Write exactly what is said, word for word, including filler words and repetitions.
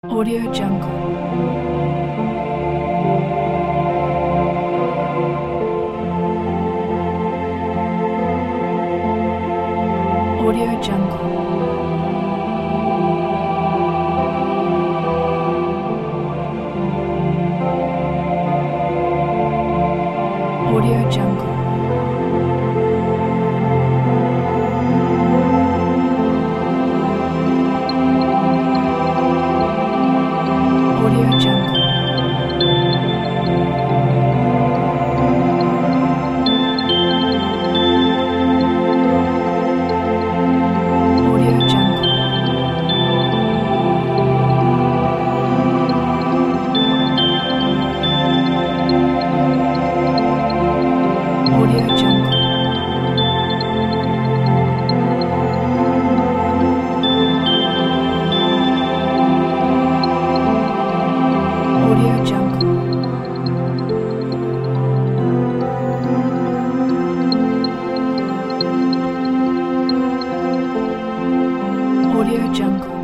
Audio Jungle. Audio Jungle. Audio Jungle. Audio Jungle. Audio Jungle. Audio Jungle. Audio Jungle. Audio Jungle.